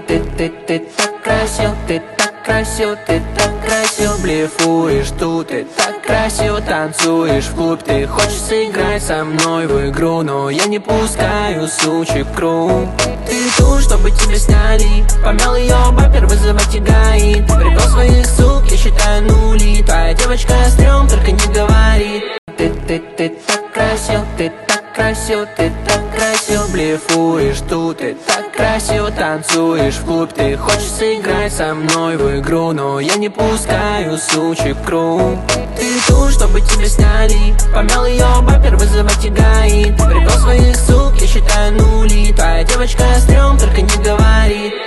Ты так красив, ты так красив, ты так красив. Блефуешь тут, ты так красив. Танцуешь в клуб, ты хочешь сыграть со мной в игру, но я не пускаю сучек в круг. Ты тут, чтобы тебя сняли. Помял ее бампер, вызывайте ГАИ. Привел своих сук, я считаю нули. Твоя девочка стрём, только не говори. Ты так красив, ты так красив, ты так красив. Блефуешь тут, ты так красив. Танцуешь в клуб, ты хочешь сыграть со мной в игру, но я не пускаю сучек в круг. Ты тут, чтобы тебя сняли. Помял ее бампер, вызывайте ГАИ. Привел своих сук, я считаю нули. Твоя девочка стрём, только не говори.